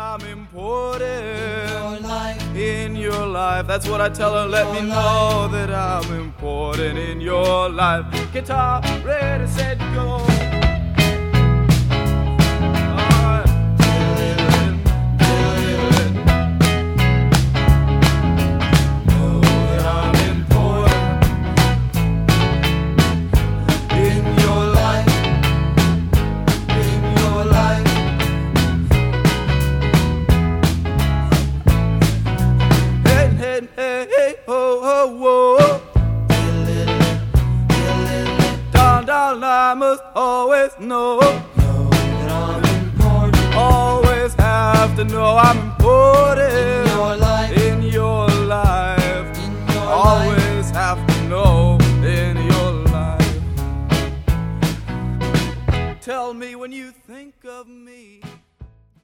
I'm important in your life. That's what I tell her. Let me know that I'm important in your life. Guitar ready, set, go. I must always know that I'm important. Always have to know I'm important.